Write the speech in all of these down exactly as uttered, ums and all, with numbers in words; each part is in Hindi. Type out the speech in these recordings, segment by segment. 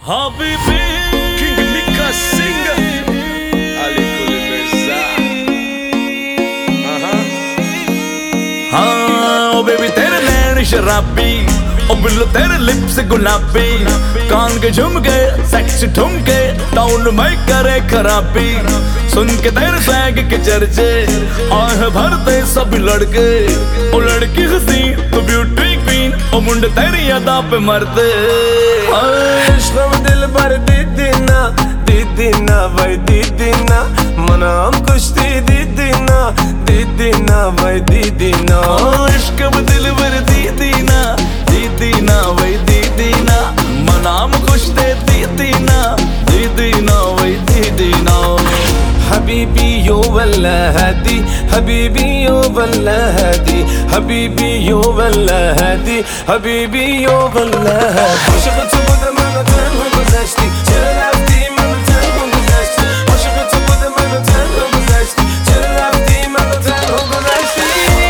Habibi, King Nika singer, Ali Kuli Mirza. हाँ ओ बेबी तेरे नैन शराबी, ओ बिल्लो तेरे लिप्स गुलाबी, कान के झुमके सेक्स ठुमके टाउन में करे खराबी। सुन के तेरे स्वैग के चर्चे आह भरते सब लड़के, ओ लड़की हंसी तो ब्यूटी क्वीन, ओ मुंडे तेरी अदा पे मरते। इश्क़ दिल भर दीदी ना दीदी ना भाई दीदी ना मना हम कुछ दीदी ना दीदी ना भाई दीदी ना। इश्क़ दिल भर दीदी ना दीदी ना भाई दीदी ना मना हम खुश दे दीदी ना दीदी ना भाई दीदी ना। हबीबी यो वल्ला हदी हबीबी यो वल्ला हदी हबीबी यो वल्ला हदी हबीबी यो वल्ला हदी। Aşıkı topuda manaten huguzashti Chirafti manaten huguzashti Aşıkı topuda manaten huguzashti Chirafti manaten huguzashti।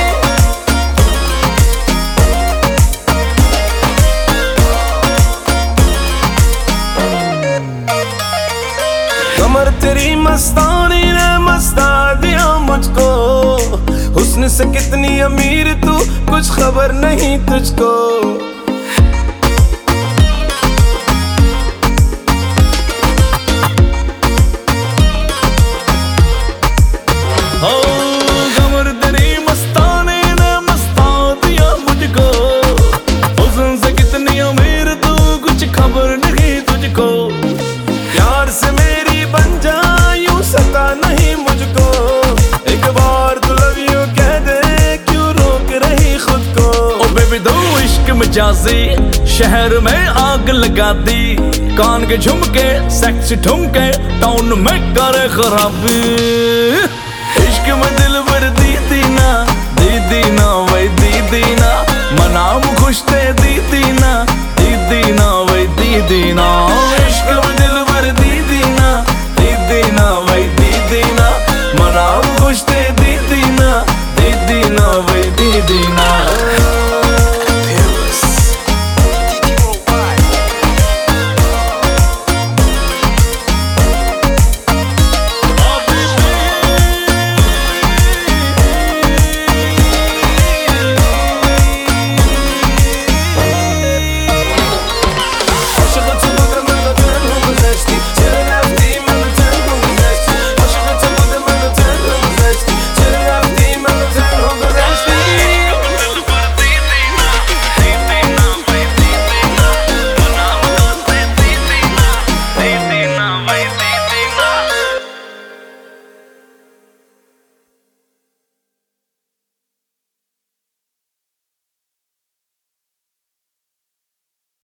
कमर तेरी मस्तानी ने मस्ता दिया मुझको, हुस्न से कितनी अमीर तू कुछ खबर नहीं तुझको। हो कमर तेरी मस्तानी ने मस्ता दिया मुझको, हुस्न से कितनी अमीर तू कुछ खबर नहीं तुझको। प्यार से मेरी बन जा यूं सता नहीं मुझको, एक बार तू लव यू कह दे क्यों रोक रही खुद को। ओ बेबी दो इश्क मजाजी शहर में आग लगा दी, कान के झुमके सेक्स ठुमके टाउन में करे खराबी। इश्क में दिल भर दीदी ना दीदी ना भाई दीदी ना मनाम खुश थे दीदी ना दीदी ना भाई दीदी ना।